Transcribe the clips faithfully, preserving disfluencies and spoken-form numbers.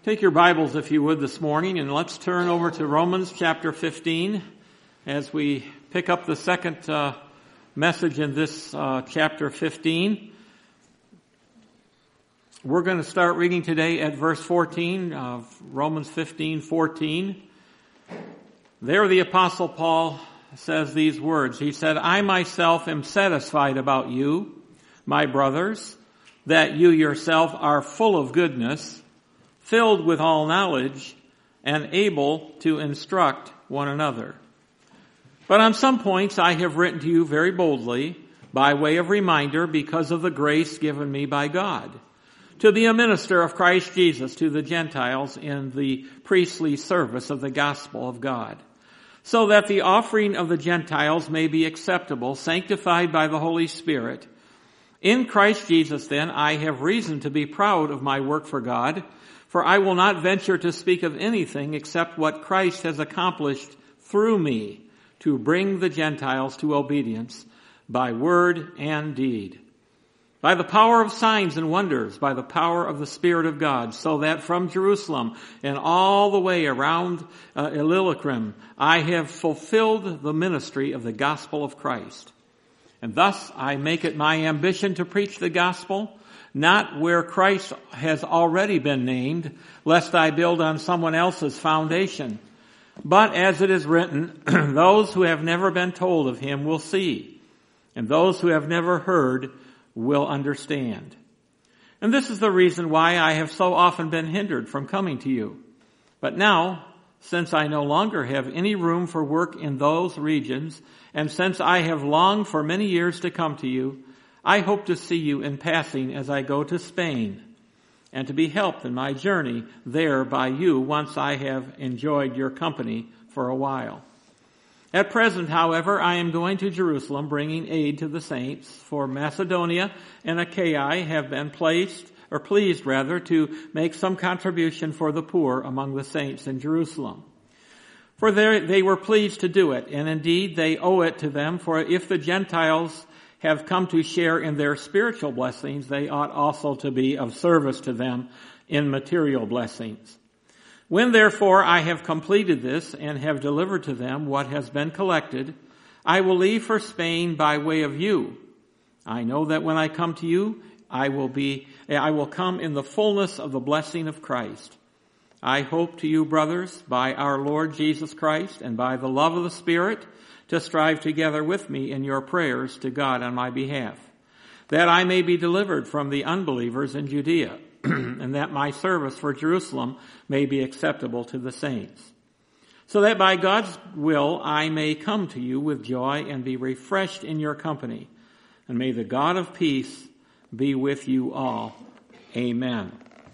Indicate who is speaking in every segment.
Speaker 1: Take your Bibles, if you would, this morning, and let's turn over to Romans chapter fifteen as we pick up the second uh, message in this uh, chapter fifteen. We're going to start reading today at verse fourteen of Romans fifteen fourteen. There the Apostle Paul says these words. He said, I myself am satisfied about you, my brothers, that you yourself are full of goodness, filled with all knowledge, and able to instruct one another. But on some points I have written to you very boldly, by way of reminder, because of the grace given me by God, to be a minister of Christ Jesus to the Gentiles in the priestly service of the gospel of God, so that the offering of the Gentiles may be acceptable, sanctified by the Holy Spirit. In Christ Jesus, then, I have reason to be proud of my work for God, for I will not venture to speak of anything except what Christ has accomplished through me to bring the Gentiles to obedience by word and deed, by the power of signs and wonders, by the power of the Spirit of God, so that from Jerusalem and all the way around uh, Illyricum, I have fulfilled the ministry of the gospel of Christ. And thus I make it my ambition to preach the gospel, not where Christ has already been named, lest I build on someone else's foundation. But as it is written, those who have never been told of him will see, and those who have never heard will understand. And this is the reason why I have so often been hindered from coming to you. But now, since I no longer have any room for work in those regions, and since I have longed for many years to come to you, I hope to see you in passing as I go to Spain, and to be helped in my journey there by you once I have enjoyed your company for a while. At present, however, I am going to Jerusalem, bringing aid to the saints, for Macedonia and Achaia have been placed, or pleased rather, to make some contribution for the poor among the saints in Jerusalem. For they were pleased to do it, and indeed they owe it to them, for if the Gentiles have come to share in their spiritual blessings, they ought also to be of service to them in material blessings. When therefore I have completed this and have delivered to them what has been collected, I will leave for Spain by way of you. I know that when I come to you, I will be, I will come in the fullness of the blessing of Christ. I hope to you, brothers, by our Lord Jesus Christ and by the love of the Spirit, to strive together with me in your prayers to God on my behalf, that I may be delivered from the unbelievers in Judea, and that my service for Jerusalem may be acceptable to the saints, so that by God's will I may come to you with joy and be refreshed in your company. And may the God of peace be with you all. Amen.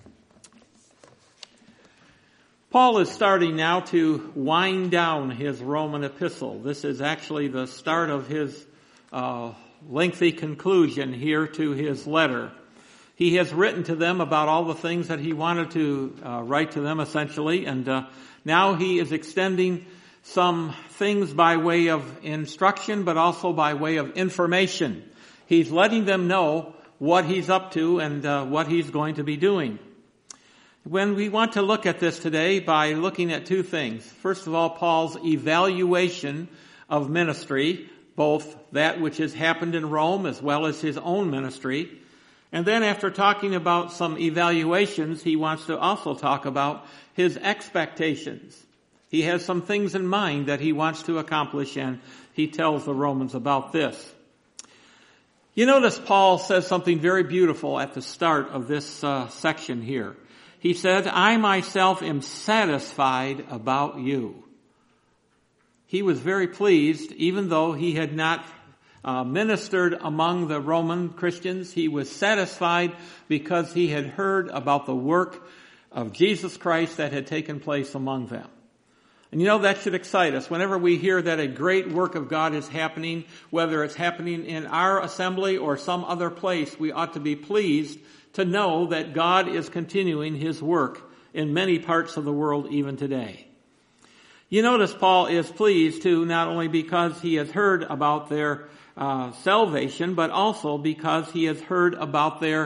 Speaker 1: Paul is starting now to wind down his Roman epistle. This is actually the start of his uh, lengthy conclusion here to his letter. He has written to them about all the things that he wanted to uh, write to them, essentially, and uh, now he is extending some things by way of instruction, but also by way of information. He's letting them know what he's up to and uh, what he's going to be doing. When we want to look at this today by looking at two things. First of all, Paul's evaluation of ministry, both that which has happened in Rome as well as his own ministry. And then after talking about some evaluations, he wants to also talk about his expectations. He has some things in mind that he wants to accomplish, and he tells the Romans about this. You notice Paul says something very beautiful at the start of this uh, section here. He said, I myself am satisfied about you. He was very pleased, even though he had not uh, ministered among the Roman Christians. He was satisfied because he had heard about the work of Jesus Christ that had taken place among them. And you know, that should excite us. Whenever we hear that a great work of God is happening, whether it's happening in our assembly or some other place, we ought to be pleased to know that God is continuing his work in many parts of the world even today. You notice Paul is pleased too, not only because he has heard about their uh, salvation, but also because he has heard about their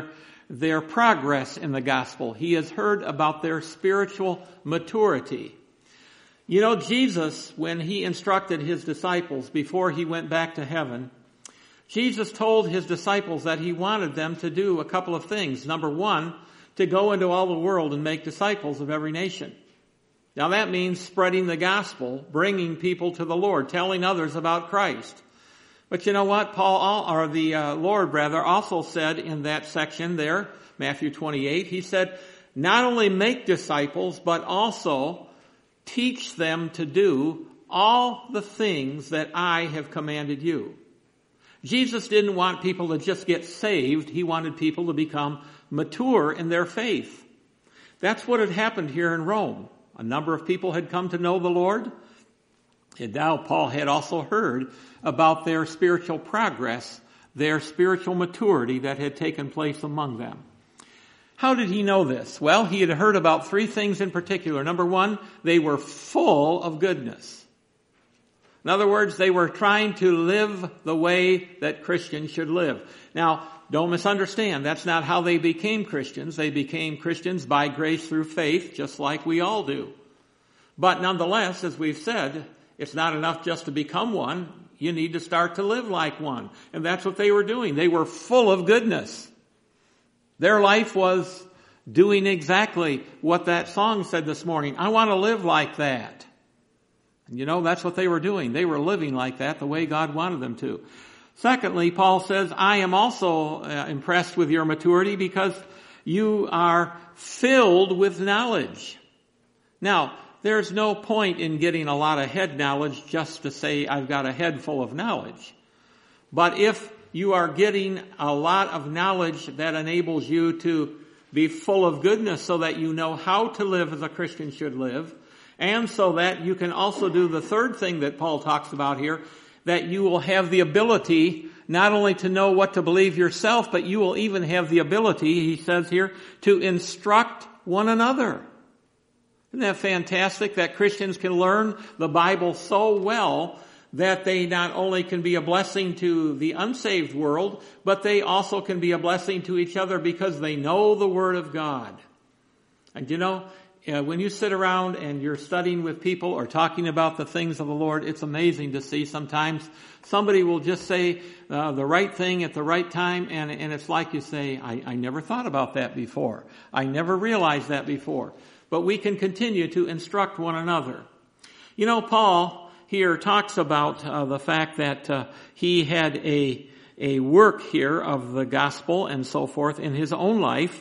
Speaker 1: their progress in the gospel. He has heard about their spiritual maturity. You know, Jesus, when he instructed his disciples before he went back to heaven, Jesus told his disciples that he wanted them to do a couple of things. Number one, to go into all the world and make disciples of every nation. Now that means spreading the gospel, bringing people to the Lord, telling others about Christ. But you know what? Paul, or the uh, Lord rather, also said in that section there, Matthew twenty-eight, he said, not only make disciples, but also teach them to do all the things that I have commanded you. Jesus didn't want people to just get saved. He wanted people to become mature in their faith. That's what had happened here in Rome. A number of people had come to know the Lord. And now Paul had also heard about their spiritual progress, their spiritual maturity that had taken place among them. How did he know this? Well, he had heard about three things in particular. Number one, they were full of goodness. In other words, they were trying to live the way that Christians should live. Now, don't misunderstand. That's not how they became Christians. They became Christians by grace through faith, just like we all do. But nonetheless, as we've said, it's not enough just to become one. You need to start to live like one. And that's what they were doing. They were full of goodness. Their life was doing exactly what that song said this morning. I want to live like that. And you know, that's what they were doing. They were living like that the way God wanted them to. Secondly, Paul says, I am also uh, impressed with your maturity because you are filled with knowledge. Now, there's no point in getting a lot of head knowledge just to say I've got a head full of knowledge. But if you are getting a lot of knowledge that enables you to be full of goodness so that you know how to live as a Christian should live, and so that you can also do the third thing that Paul talks about here, that you will have the ability not only to know what to believe yourself, but you will even have the ability, he says here, to instruct one another. Isn't that fantastic that Christians can learn the Bible so well that they not only can be a blessing to the unsaved world, but they also can be a blessing to each other because they know the Word of God. And you know, Uh, when you sit around and you're studying with people or talking about the things of the Lord, it's amazing to see sometimes somebody will just say uh, the right thing at the right time, and, and it's like you say, I, I never thought about that before. I never realized that before. But we can continue to instruct one another. You know, Paul here talks about uh, the fact that uh, he had a, a work here of the gospel and so forth in his own life.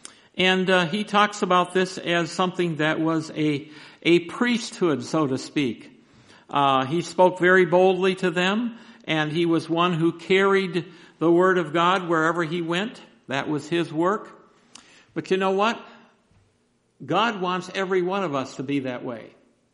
Speaker 1: And uh, he talks about this as something that was a a priesthood, so to speak. Uh, he spoke very boldly to them, and he was one who carried the Word of God wherever he went. That was his work. But you know what? God wants every one of us to be that way.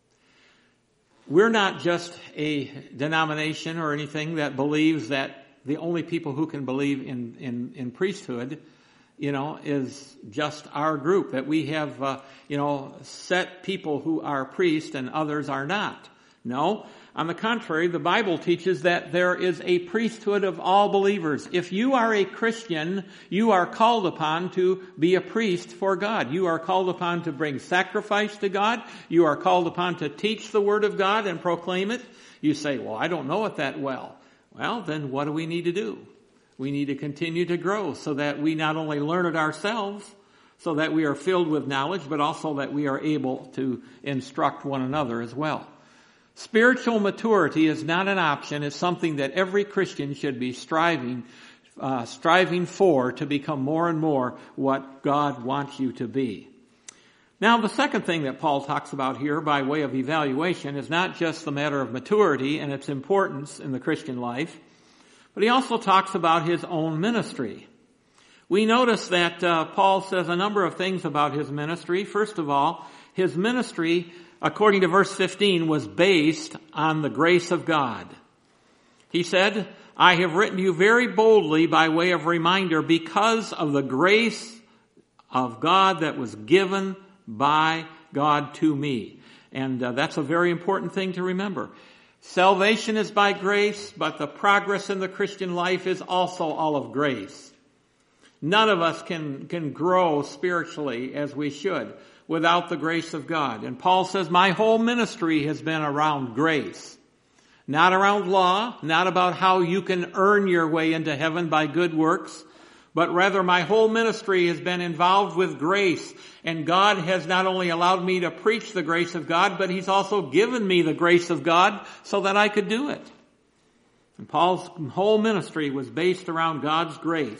Speaker 1: We're not just a denomination or anything that believes that the only people who can believe in, in, in priesthood you know, is just our group, that we have, uh, you know, set people who are priests and others are not. No, on the contrary, the Bible teaches that there is a priesthood of all believers. If you are a Christian, you are called upon to be a priest for God. You are called upon to bring sacrifice to God. You are called upon to teach the Word of God and proclaim it. You say, well, I don't know it that well. Well, then what do we need to do? We need to continue to grow so that we not only learn it ourselves, so that we are filled with knowledge, but also that we are able to instruct one another as well. Spiritual maturity is not an option. It's something that every Christian should be striving, uh, striving for to become more and more what God wants you to be. Now, the second thing that Paul talks about here by way of evaluation is not just the matter of maturity and its importance in the Christian life, but he also talks about his own ministry. We notice that uh, Paul says a number of things about his ministry. First of all, his ministry, according to verse fifteen, was based on the grace of God. He said, I have written you very boldly by way of reminder because of the grace of God that was given by God to me. And uh, that's a very important thing to remember. Salvation is by grace, but the progress in the Christian life is also all of grace. None of us can, can grow spiritually as we should without the grace of God. And Paul says, my whole ministry has been around grace. Not around law, not about how you can earn your way into heaven by good works, but rather my whole ministry has been involved with grace. And God has not only allowed me to preach the grace of God, but He's also given me the grace of God so that I could do it. And Paul's whole ministry was based around God's grace.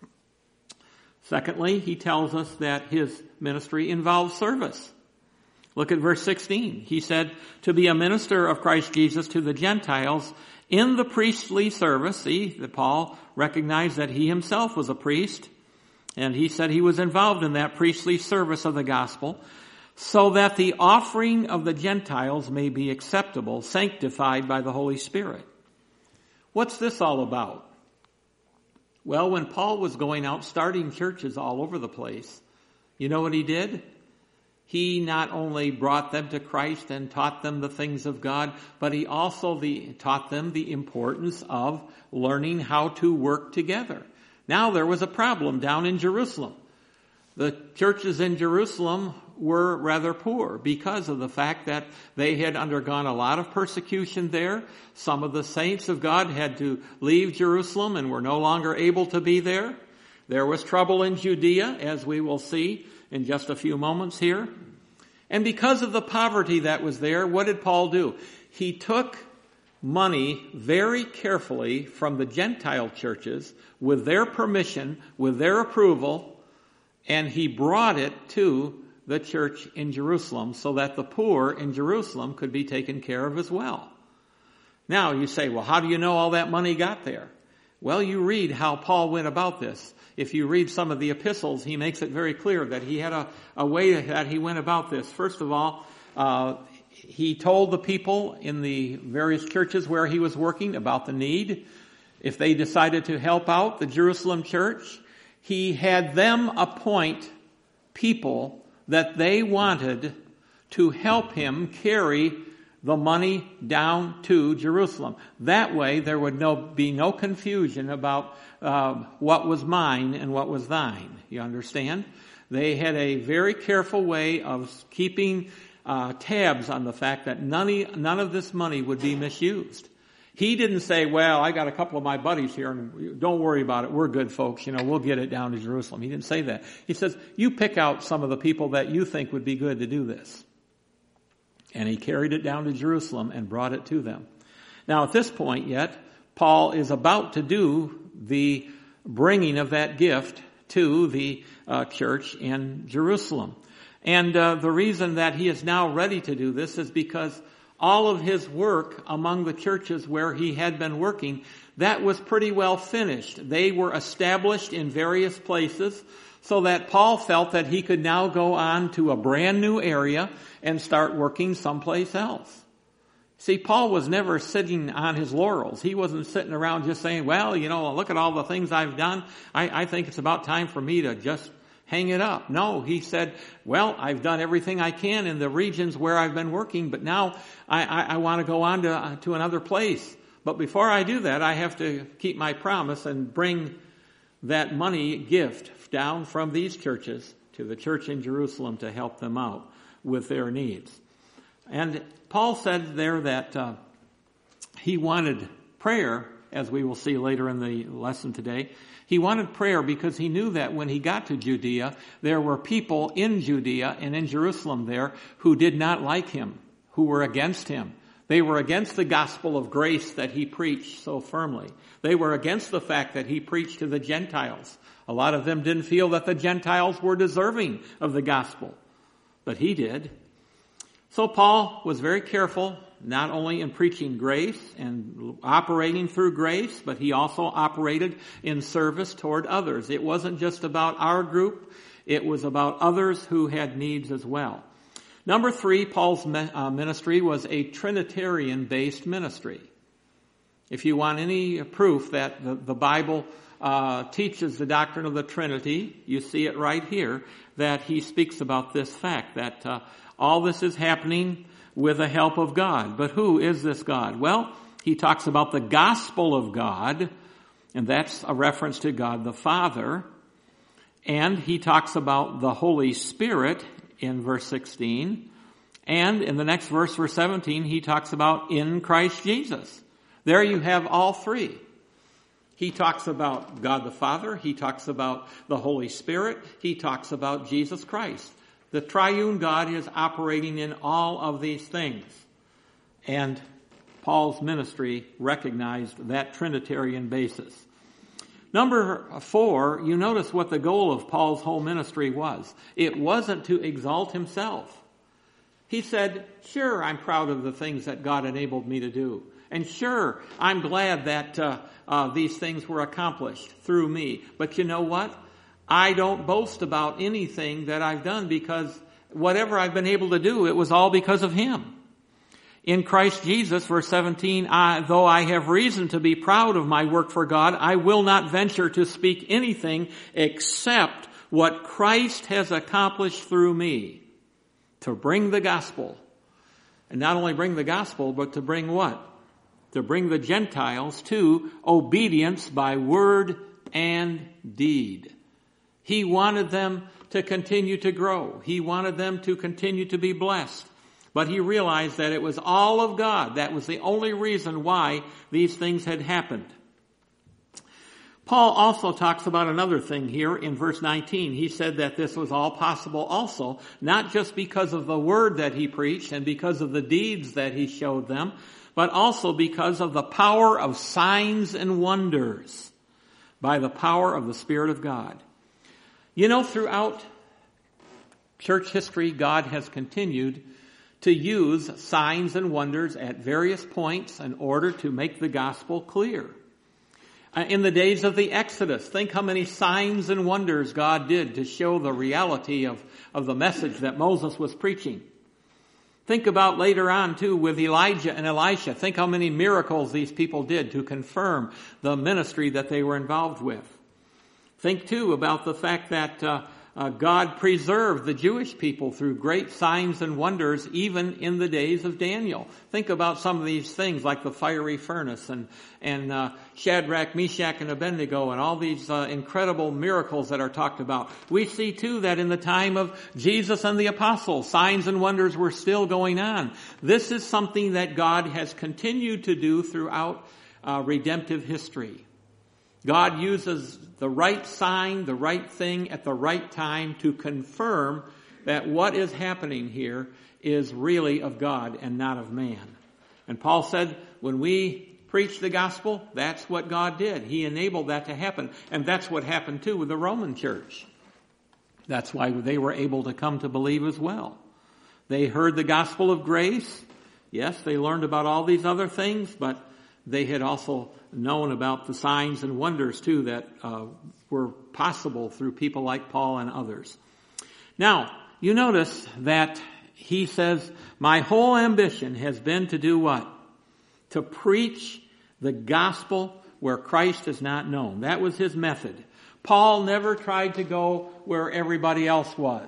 Speaker 1: Secondly, he tells us that his ministry involves service. Look at verse sixteen. He said, to be a minister of Christ Jesus to the Gentiles in the priestly service. See, that Paul recognized that he himself was a priest, and he said he was involved in that priestly service of the gospel, so that the offering of the Gentiles may be acceptable, sanctified by the Holy Spirit. What's this all about? Well, when Paul was going out starting churches all over the place, you know what he did? He not only brought them to Christ and taught them the things of God, but he also the, taught them the importance of learning how to work together. Now there was a problem down in Jerusalem. The churches in Jerusalem were rather poor because of the fact that they had undergone a lot of persecution there. Some of the saints of God had to leave Jerusalem and were no longer able to be there. There was trouble in Judea, as we will see in just a few moments here. And because of the poverty that was there, what did Paul do? He took money very carefully from the Gentile churches with their permission, with their approval, and he brought it to the church in Jerusalem so that the poor in Jerusalem could be taken care of as well. Now you say, well, how do you know all that money got there? Well, you read how Paul went about this. If you read some of the epistles, he makes it very clear that he had a, a way that he went about this. First of all, uh, he told the people in the various churches where he was working about the need. If they decided to help out the Jerusalem church, he had them appoint people that they wanted to help him carry the money down to Jerusalem. That way there would no, be no confusion about uh, what was mine and what was thine. You understand? They had a very careful way of keeping uh, tabs on the fact that none, none of this money would be misused. He didn't say, well, I got a couple of my buddies here and don't worry about it. We're good folks. You know, we'll get it down to Jerusalem. He didn't say that. He says, you pick out some of the people that you think would be good to do this. And he carried it down to Jerusalem and brought it to them. Now at this point yet, Paul is about to do the bringing of that gift to the uh, church in Jerusalem. And uh, the reason that he is now ready to do this is because all of his work among the churches where he had been working, that was pretty well finished. They were established in various places so that Paul felt that he could now go on to a brand new area and start working someplace else. See, Paul was never sitting on his laurels. He wasn't sitting around just saying, well, you know, look at all the things I've done. I, I think it's about time for me to just hang it up. No, he said, well, I've done everything I can in the regions where I've been working, but now I, I, I want to go on to, uh, to another place. But before I do that, I have to keep my promise and bring that money gift down from these churches to the church in Jerusalem to help them out with their needs. And Paul said there that uh, he wanted prayer, as we will see later in the lesson today. He wanted prayer because he knew that when he got to Judea, there were people in Judea and in Jerusalem there who did not like him, who were against him. They were against the gospel of grace that he preached so firmly. They were against the fact that he preached to the Gentiles. A lot of them didn't feel that the Gentiles were deserving of the gospel, but he did. So Paul was very careful, not only in preaching grace and operating through grace, but he also operated in service toward others. It wasn't just about our group, it was about others who had needs as well. Number three, Paul's ministry was a Trinitarian-based ministry. If you want any proof that the, the Bible uh, teaches the doctrine of the Trinity, you see it right here, that he speaks about this fact, that uh, all this is happening with the help of God. But who is this God? Well, he talks about the gospel of God, and that's a reference to God the Father. And he talks about the Holy Spirit in verse sixteen. And in the next verse, verse seventeen, he talks about in Christ Jesus. There you have all three. He talks about God the Father. He talks about the Holy Spirit. He talks about Jesus Christ. The triune God is operating in all of these things. And Paul's ministry recognized that Trinitarian basis. Number four, you notice what the goal of Paul's whole ministry was. It wasn't to exalt himself. He said, sure, I'm proud of the things that God enabled me to do. And sure, I'm glad that uh, uh, these things were accomplished through me. But you know what? I don't boast about anything that I've done, because whatever I've been able to do, it was all because of Him. In Christ Jesus, verse seventeen, I, though I have reason to be proud of my work for God, I will not venture to speak anything except what Christ has accomplished through me, to bring the gospel. And not only bring the gospel, but to bring what? To bring the Gentiles to obedience by word and deed. He wanted them to continue to grow. He wanted them to continue to be blessed. But he realized that it was all of God. That was the only reason why these things had happened. Paul also talks about another thing here in verse nineteen. He said that this was all possible also, not just because of the word that he preached and because of the deeds that he showed them, but also because of the power of signs and wonders by the power of the Spirit of God. You know, throughout church history, God has continued to use signs and wonders at various points in order to make the gospel clear. In the days of the Exodus, think how many signs and wonders God did to show the reality of, of the message that Moses was preaching. Think about later on, too, with Elijah and Elisha. Think how many miracles these people did to confirm the ministry that they were involved with. Think, too, about the fact that uh, uh, God preserved the Jewish people through great signs and wonders even in the days of Daniel. Think about some of these things like the fiery furnace and, and uh, Shadrach, Meshach, and Abednego and all these uh, incredible miracles that are talked about. We see, too, that in the time of Jesus and the apostles, signs and wonders were still going on. This is something that God has continued to do throughout uh, redemptive history. God uses the right sign, the right thing at the right time to confirm that what is happening here is really of God and not of man. And Paul said, when we preach the gospel, that's what God did. He enabled that to happen. And that's what happened too with the Roman church. That's why they were able to come to believe as well. They heard the gospel of grace. Yes, they learned about all these other things, but they had also known about the signs and wonders too that uh, were possible through people like Paul and others. Now, you notice that he says, my whole ambition has been to do what? To preach the gospel where Christ is not known. That was his method. Paul never tried to go where everybody else was.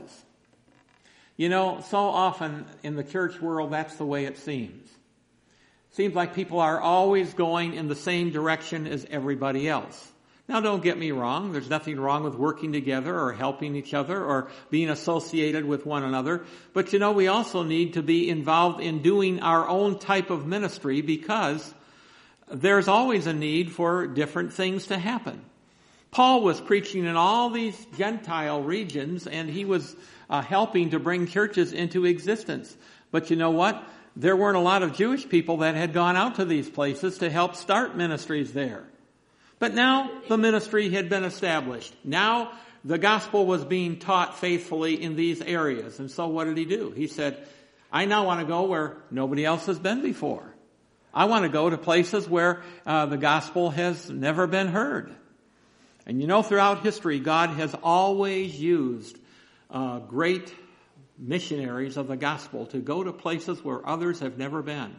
Speaker 1: You know, so often in the church world, that's the way it seems. Seems like people are always going in the same direction as everybody else. Now, don't get me wrong. There's nothing wrong with working together or helping each other or being associated with one another. But, you know, we also need to be involved in doing our own type of ministry because there's always a need for different things to happen. Paul was preaching in all these Gentile regions, and he was uh, helping to bring churches into existence. But you know what? There weren't a lot of Jewish people that had gone out to these places to help start ministries there. But now the ministry had been established. Now the gospel was being taught faithfully in these areas. And so what did he do? He said, I now want to go where nobody else has been before. I want to go to places where uh, the gospel has never been heard. And you know, throughout history, God has always used uh, great missionaries of the gospel to go to places where others have never been.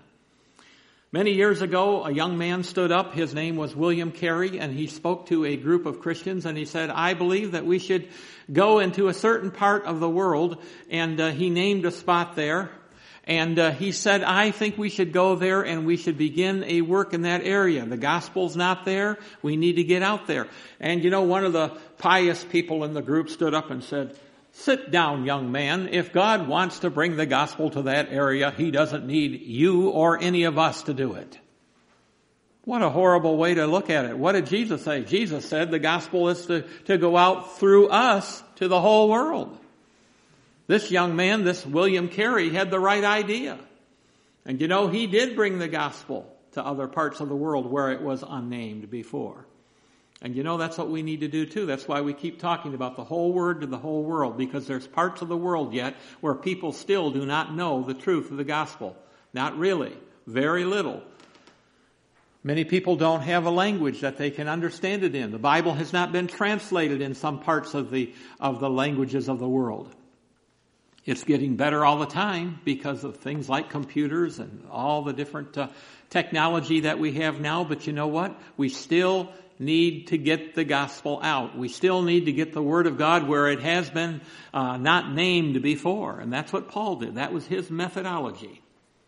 Speaker 1: Many years ago, a young man stood up. His name was William Carey, and he spoke to a group of Christians, and he said, I believe that we should go into a certain part of the world, and uh, he named a spot there. And uh, he said, I think we should go there and we should begin a work in that area. The gospel's not there. We need to get out there. And you know, one of the pious people in the group stood up and said, sit down, young man. If God wants to bring the gospel to that area, he doesn't need you or any of us to do it. What a horrible way to look at it. What did Jesus say? Jesus said the gospel is to, to go out through us to the whole world. This young man, this William Carey, had the right idea. And you know, he did bring the gospel to other parts of the world where it was unnamed before. And you know, that's what we need to do too. That's why we keep talking about the whole word to the whole world, because there's parts of the world yet where people still do not know the truth of the gospel. Not really. Very little. Many people don't have a language that they can understand it in. The Bible has not been translated in some parts of the, of the languages of the world. It's getting better all the time because of things like computers and all the different uh, technology that we have now. But you know what? We still need to get the gospel out. We still need to get the word of God where it has been uh, not named before. And that's what Paul did. That was his methodology.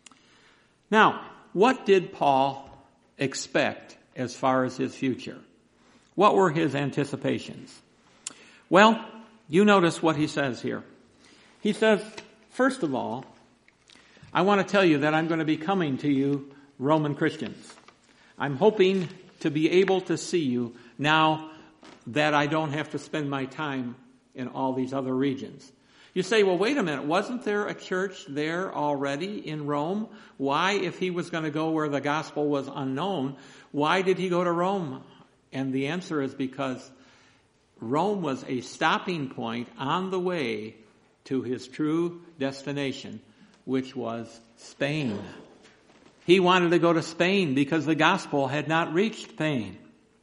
Speaker 1: Now, what did Paul expect as far as his future? What were his anticipations? Well, you notice what he says here. He says, first of all, I want to tell you that I'm going to be coming to you, Roman Christians. I'm hoping to be able to see you now that I don't have to spend my time in all these other regions. You say, well, wait a minute, wasn't there a church there already in Rome? Why, if he was going to go where the gospel was unknown, why did he go to Rome? And the answer is because Rome was a stopping point on the way to his true destination, which was Spain. He wanted to go to Spain because the gospel had not reached Spain.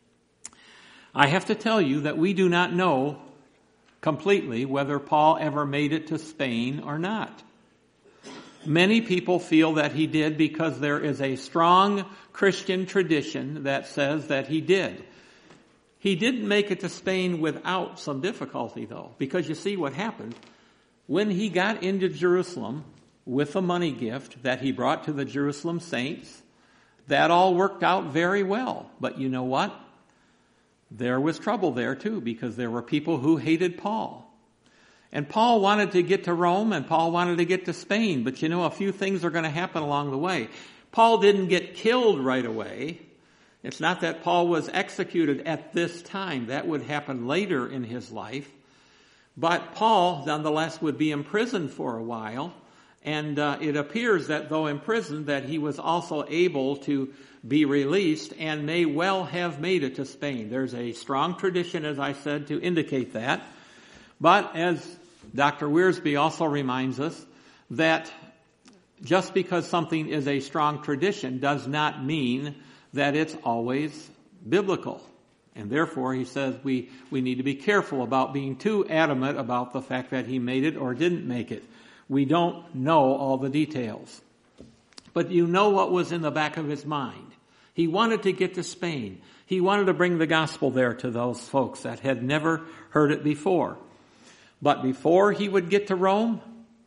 Speaker 1: I have to tell you that we do not know completely whether Paul ever made it to Spain or not. Many people feel that he did because there is a strong Christian tradition that says that he did. He didn't make it to Spain without some difficulty, though, because you see what happened. When he got into Jerusalem with a money gift that he brought to the Jerusalem saints, that all worked out very well. But you know what? There was trouble there too, because there were people who hated Paul. And Paul wanted to get to Rome and Paul wanted to get to Spain. But you know, a few things are going to happen along the way. Paul didn't get killed right away. It's not that Paul was executed at this time. That would happen later in his life. But Paul, nonetheless, would be imprisoned for a while. And uh, it appears that though imprisoned, that he was also able to be released and may well have made it to Spain. There's a strong tradition, as I said, to indicate that. But as Doctor Wiersbe also reminds us, that just because something is a strong tradition does not mean that it's always biblical. And therefore, he says we, we need to be careful about being too adamant about the fact that he made it or didn't make it. We don't know all the details. But you know what was in the back of his mind. He wanted to get to Spain. He wanted to bring the gospel there to those folks that had never heard it before. But before he would get to Rome,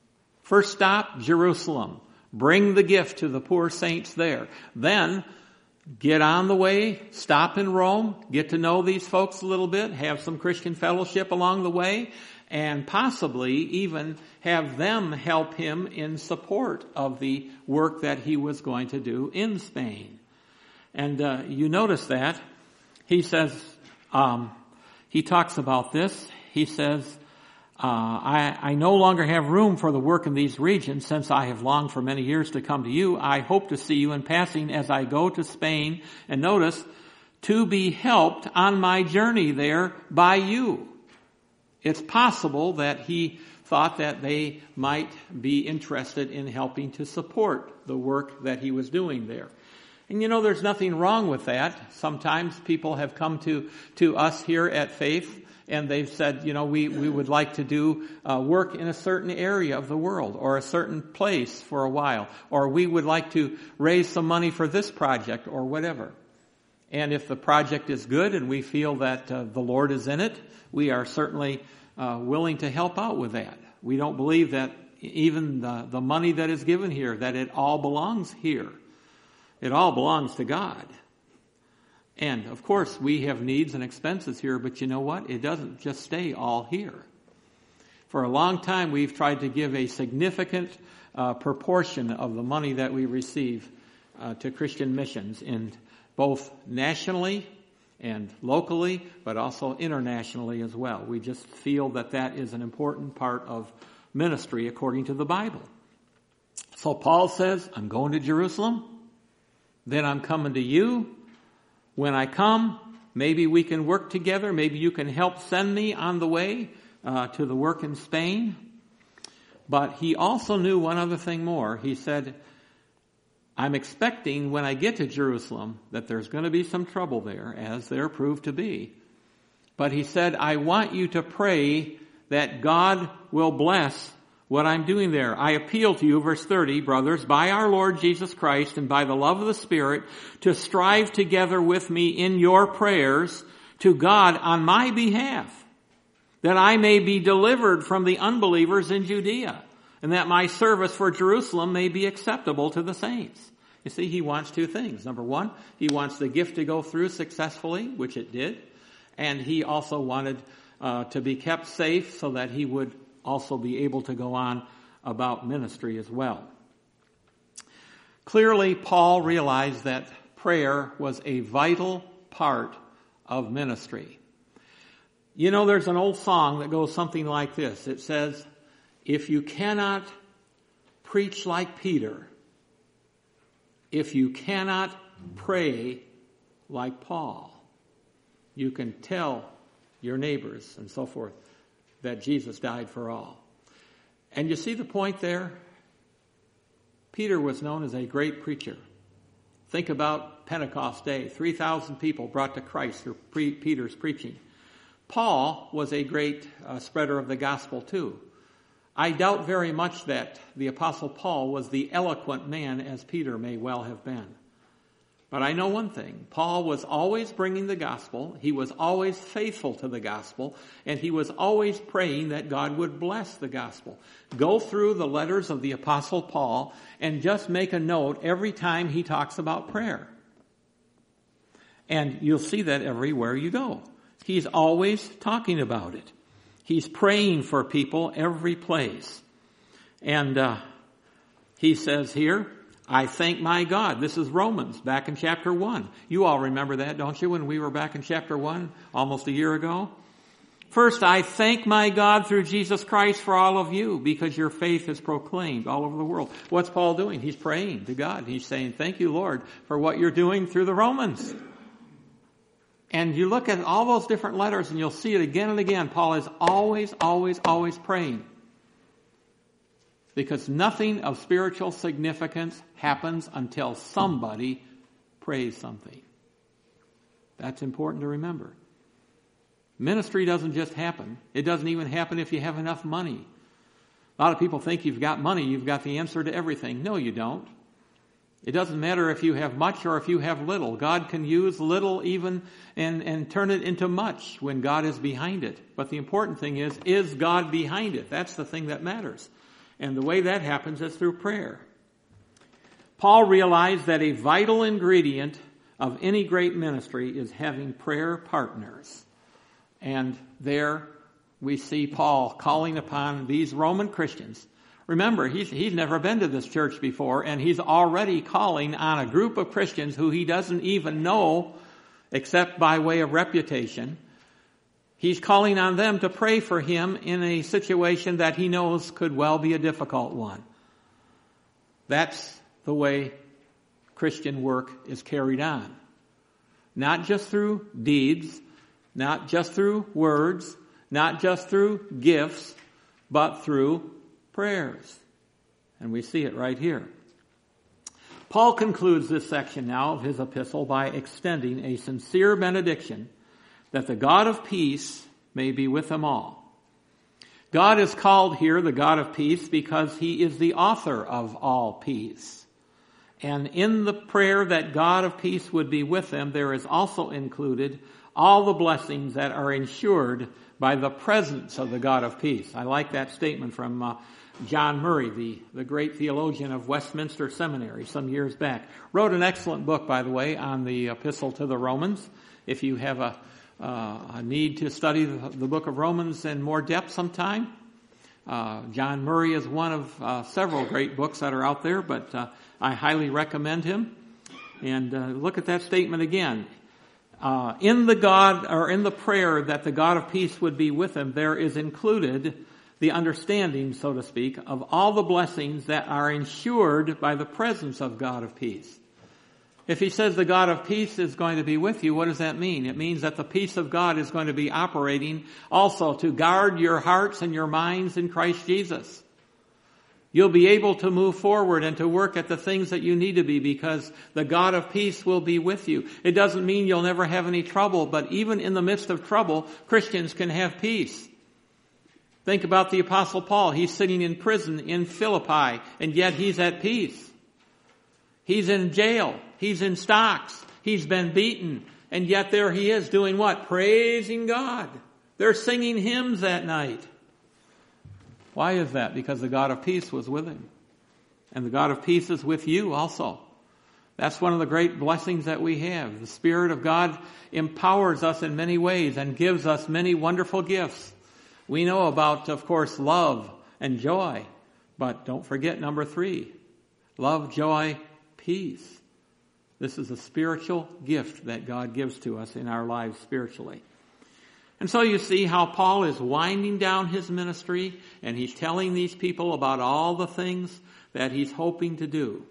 Speaker 1: first stop, Jerusalem. Bring the gift to the poor saints there. Then get on the way, stop in Rome, get to know these folks a little bit, have some Christian fellowship along the way, and possibly even have them help him in support of the work that he was going to do in Spain. And uh, you notice that. He says, um, he talks about this. He says, uh, I, I no longer have room for the work in these regions since I have longed for many years to come to you. I hope to see you in passing as I go to Spain. And notice, to be helped on my journey there by you. It's possible that he thought that they might be interested in helping to support the work that he was doing there. And you know, there's nothing wrong with that. Sometimes people have come to, to us here at Faith and they've said, you know, we, we would like to do uh, work in a certain area of the world or a certain place for a while. Or we would like to raise some money for this project or whatever. And if the project is good and we feel that uh, the Lord is in it, we are certainly uh, willing to help out with that. We don't believe that even the, the money that is given here, that it all belongs here. It all belongs to God. And, of course, we have needs and expenses here, but you know what? It doesn't just stay all here. For a long time, we've tried to give a significant uh, proportion of the money that we receive uh, to Christian missions in both nationally and locally, but also internationally as well. We just feel that that is an important part of ministry according to the Bible. So Paul says, I'm going to Jerusalem, then I'm coming to you. When I come, maybe we can work together. Maybe you can help send me on the way uh, to the work in Spain. But he also knew one other thing more. He said, I'm expecting when I get to Jerusalem that there's going to be some trouble there, as there proved to be. But he said, I want you to pray that God will bless what I'm doing there. I appeal to you, verse thirty, brothers, by our Lord Jesus Christ and by the love of the Spirit, to strive together with me in your prayers to God on my behalf, that I may be delivered from the unbelievers in Judea, and that my service for Jerusalem may be acceptable to the saints. You see, he wants two things. Number one, he wants the gift to go through successfully, which it did, and he also wanted uh, to be kept safe so that he would also be able to go on about ministry as well. Clearly, Paul realized that prayer was a vital part of ministry. You know, there's an old song that goes something like this. It says, if you cannot preach like Peter, if you cannot pray like Paul, you can tell your neighbors and so forth that Jesus died for all. And you see the point there? Peter was known as a great preacher. Think about Pentecost Day. three thousand people brought to Christ through pre- Peter's preaching. Paul was a great uh, spreader of the gospel too. I doubt very much that the Apostle Paul was the eloquent man as Peter may well have been. But I know one thing. Paul was always bringing the gospel. He was always faithful to the gospel. And he was always praying that God would bless the gospel. Go through the letters of the Apostle Paul and just make a note every time he talks about prayer. And you'll see that everywhere you go. He's always talking about it. He's praying for people every place. And uh, he says here, I thank my God. This is Romans, back in chapter one. You all remember that, don't you, when we were back in chapter one, almost a year ago? First, I thank my God through Jesus Christ for all of you, because your faith is proclaimed all over the world. What's Paul doing? He's praying to God. He's saying, thank you, Lord, for what you're doing through the Romans. And you look at all those different letters and you'll see it again and again. Paul is always, always, always praying. Because nothing of spiritual significance happens until somebody prays something. That's important to remember. Ministry doesn't just happen. It doesn't even happen if you have enough money. A lot of people think you've got money, you've got the answer to everything. No, you don't. It doesn't matter if you have much or if you have little. God can use little even and, and turn it into much when God is behind it. But the important thing is, is God behind it? That's the thing that matters. And the way that happens is through prayer. Paul realized that a vital ingredient of any great ministry is having prayer partners. And there we see Paul calling upon these Roman Christians. Remember, he's, he's never been to this church before, and he's already calling on a group of Christians who he doesn't even know except by way of reputation. He's calling on them to pray for him in a situation that he knows could well be a difficult one. That's the way Christian work is carried on. Not just through deeds, not just through words, not just through gifts, but through prayers. And we see it right here. Paul concludes this section now of his epistle by extending a sincere benediction that the God of peace may be with them all. God is called here the God of peace because he is the author of all peace. And in the prayer that God of peace would be with them, there is also included all the blessings that are ensured by the presence of the God of peace. I like that statement from uh, John Murray, the, the great theologian of Westminster Seminary some years back, wrote an excellent book, by the way, on the Epistle to the Romans. If you have a, uh, a need to study the, the book of Romans in more depth sometime, uh, John Murray is one of uh, several great books that are out there, but uh, I highly recommend him. And uh, look at that statement again. Uh, in the God, or in the prayer that the God of peace would be with him, there is included the understanding, so to speak, of all the blessings that are ensured by the presence of God of peace. If he says the God of peace is going to be with you, what does that mean? It means that the peace of God is going to be operating also to guard your hearts and your minds in Christ Jesus. You'll be able to move forward and to work at the things that you need to be because the God of peace will be with you. It doesn't mean you'll never have any trouble, but even in the midst of trouble, Christians can have peace. Think about the Apostle Paul. He's sitting in prison in Philippi, and yet he's at peace. He's in jail. He's in stocks. He's been beaten, and yet there he is doing what? Praising God. They're singing hymns that night. Why is that? Because the God of peace was with him. And the God of peace is with you also. That's one of the great blessings that we have. The Spirit of God empowers us in many ways and gives us many wonderful gifts. We know about, of course, love and joy. But don't forget number three. Love, joy, peace. This is a spiritual gift that God gives to us in our lives spiritually. And so you see how Paul is winding down his ministry and he's telling these people about all the things that he's hoping to do.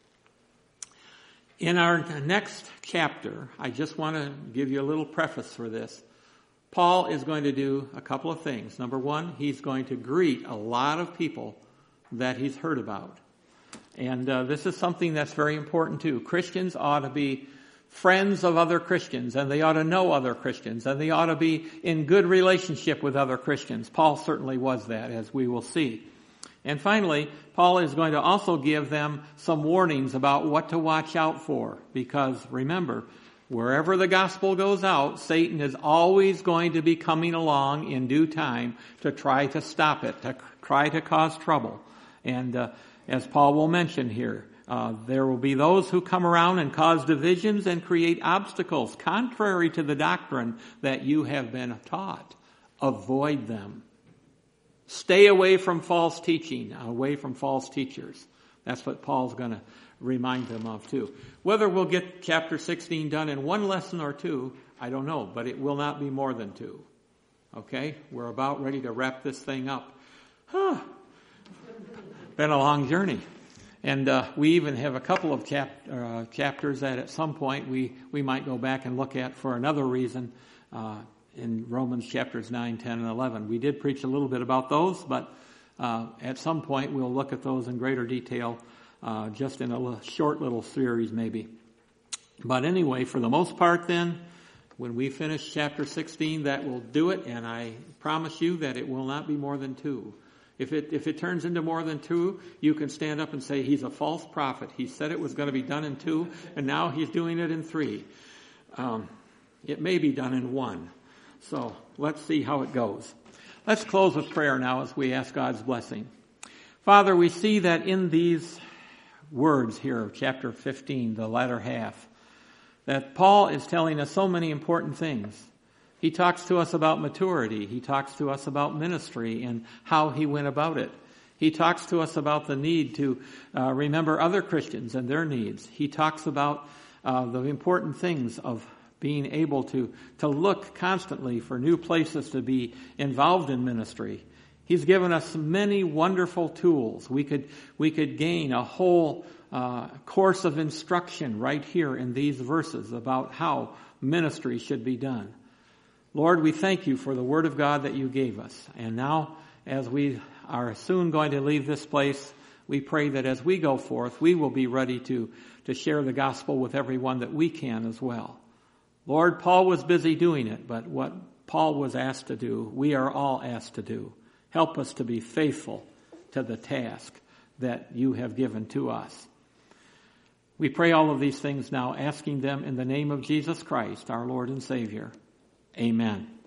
Speaker 1: In our next chapter, I just want to give you a little preface for this. Paul is going to do a couple of things. Number one, he's going to greet a lot of people that he's heard about. And uh, this is something that's very important too. Christians ought to be friends of other Christians, and they ought to know other Christians, and they ought to be in good relationship with other Christians. Paul certainly was that, as we will see. And finally, Paul is going to also give them some warnings about what to watch out for, because remember, wherever the gospel goes out, Satan is always going to be coming along in due time to try to stop it, to try to cause trouble. And uh, as Paul will mention here, Uh, there will be those who come around and cause divisions and create obstacles contrary to the doctrine that you have been taught. Avoid them. Stay away from false teaching, away from false teachers. That's what Paul's going to remind them of too. Whether we'll get chapter sixteen done in one lesson or two, I don't know, but it will not be more than two. Okay? We're about ready to wrap this thing up. Huh. Been a long journey. And uh, we even have a couple of chap- uh, chapters that at some point we, we might go back and look at for another reason uh, in Romans chapters nine, ten, and eleven. We did preach a little bit about those, but uh, at some point we'll look at those in greater detail uh, just in a little, short little series maybe. But anyway, for the most part then, when we finish chapter sixteen, that will do it, and I promise you that it will not be more than two. If it if it turns into more than two, you can stand up and say he's a false prophet. He said it was going to be done in two, and now he's doing it in three. Um, it may be done in one. So let's see how it goes. Let's close with prayer now as we ask God's blessing. Father, we see that in these words here of chapter fifteen, the latter half, that Paul is telling us so many important things. He talks to us about maturity. He talks to us about ministry and how he went about it. He talks to us about the need to uh, remember other Christians and their needs. He talks about uh, the important things of being able to, to look constantly for new places to be involved in ministry. He's given us many wonderful tools. We could, we could gain a whole uh, course of instruction right here in these verses about how ministry should be done. Lord, we thank you for the word of God that you gave us. And now, as we are soon going to leave this place, we pray that as we go forth, we will be ready to, to share the gospel with everyone that we can as well. Lord, Paul was busy doing it, but what Paul was asked to do, we are all asked to do. Help us to be faithful to the task that you have given to us. We pray all of these things now, asking them in the name of Jesus Christ, our Lord and Savior. Amen.